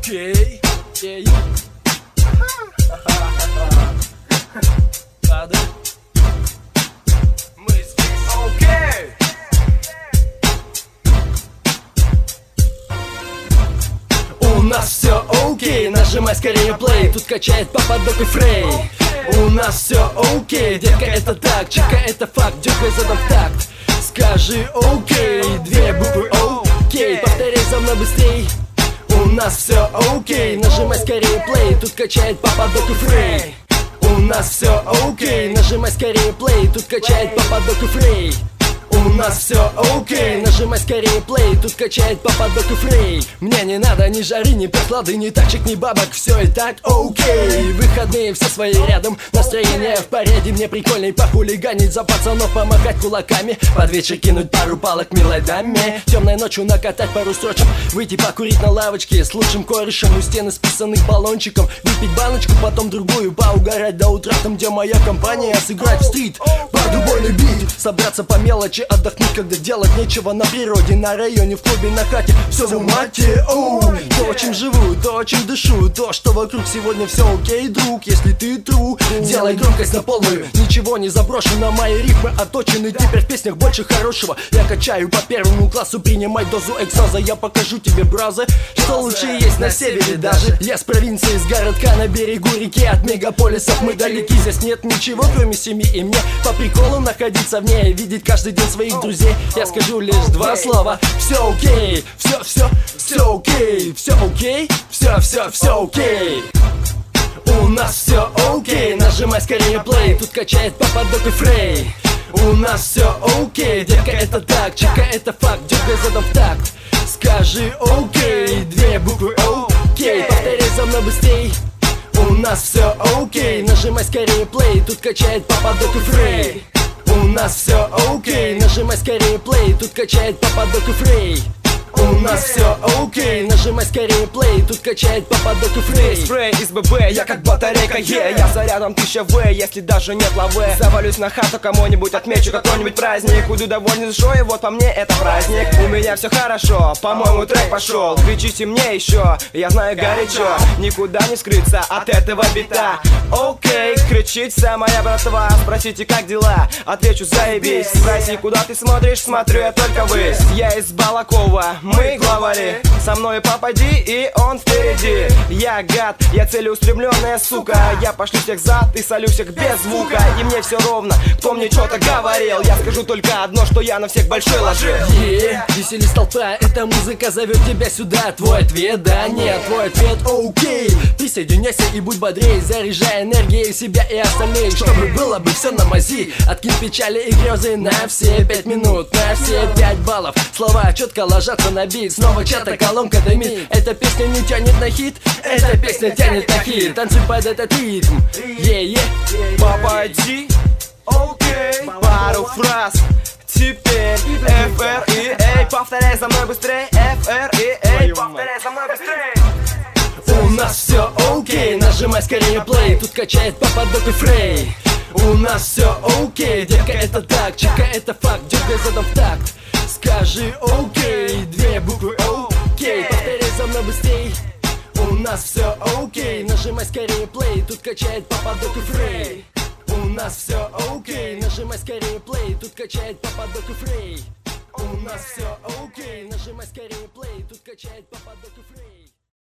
Окей. Ладно. Мы здесь. Окей. У нас все окей, нажимай скорее плей. Тут качает папа Док и Фрей. У нас все окей, детка, это так, чека, это факт, дергай задом в такт. Скажи окей, две буквы окей, повторяй за мной быстрей. У нас все окей, нажимай скорее плей. Тут качает папа Док и Фрей. У нас все окей, нажимай скорее плей. Тут качает папа Док и Фрей. У нас все окей, нажимай скорее плей. Тут качает папа Док и Фрей. Мне не надо ни жары, ни прохлады, ни тачек, ни бабок. Все и так окей. Выходные все свои рядом, настроение в порядке. Мне прикольней похулиганить, за пацанов помахать кулаками, под вечер кинуть пару палок милой даме. Темной ночью накатать пару строчек, выйти покурить на лавочке с лучшим корешем у стены списанных баллончиком. Выпить баночку, потом другую, поугарать до утра там, где моя компания. Сыграть в стрит, под убойный бит, собраться по мелочи, отдохнуть, когда делать нечего на природе, на районе, в клубе, на хате. Все в умате, то, чем живу, то, чем дышу, то, что вокруг сегодня все окей, друг. Если ты true, делай громкость на полную, ничего не заброшено, мои рифмы отточены. Теперь в песнях больше хорошего. Я качаю по первому классу, принимай дозу экстаза. Я покажу тебе, браза, что лучше есть на севере даже. Я с провинции, с городка на берегу реки, от мегаполисов мы далеки. Здесь нет ничего, кроме семьи, и мне по приколу находиться в ней, видеть каждый день своих друзей. Я скажу лишь два слова: все окей, все окей, все окей, все окей. У нас все окей, нажимай скорее плей. Тут качает папа Док и Фрей. У нас все окей, детка, это так, чека, это факт, дергай задом в такт. Скажи окей, две буквы окей, повторяй за мной быстрей. У нас все окей, нажимай скорее плей. Тут качает папа Док и Фрей. У нас все окей, нажимай скорее плей. Тут качает папа Док и Фрей. У нас все окей, нажимай скорее плей. Тут качает папа Док и Фрей. Спрей из ББ, я как батарейка, я зарядом 1000 В, если даже нет лавы. Завалюсь на хату кому-нибудь, отмечу какой-нибудь праздник. Уйду довольный с шоу, вот по мне это праздник. У меня все хорошо, по-моему трек пошел. Кричите мне еще, я знаю горячо. Никуда не скрыться от этого бита. Окей, кричит вся моя братва. Спросите, как дела, отвечу заебись. Спроси, куда ты смотришь, смотрю я только ввысь. Я из Балакова, мы главари, со мной попади, и он впереди. Я гад, я целеустремленная сука. Я пошлю всех зад и солю всех без звука. И мне все ровно, кто мне что-то говорил. Я скажу только одно, что я на всех большой ложил. Веселись толпа, эта музыка зовет тебя сюда. Твой ответ да, нет, твой ответ окей. Присоединяйся и будь бодрее, заряжай энергией себя и остальных, чтобы было бы все на мази. Откинь печали и грезы на все 5 минут, на все 5 баллов. Слова четко ложатся на бит, снова чья-то колонка дымит. Эта песня не тянет на хит, эта песня тянет на хит. Танцуй под этот ритм, Попади, окей, пару фраз. Теперь ФР и Эй, повторяй за мной быстрей. ФР и Эй, повторяй за мной быстрей. У нас все окей, нажимай скорее плей. Тут качает папа Док и Фрей. У нас все окей, детка, это так, чека, это факт, дергай задом в такт. Скажи окей, две буквы окей, повторяй за мной быстрей. У нас все окей, нажимай скорее плей. Тут качает папа Док и Фрей. У нас все окей, нажимай скорее плей. Тут качает папа Док и Фрей. У нас все окей, нажимай скорее плей. Тут качает папа Док и Фрей.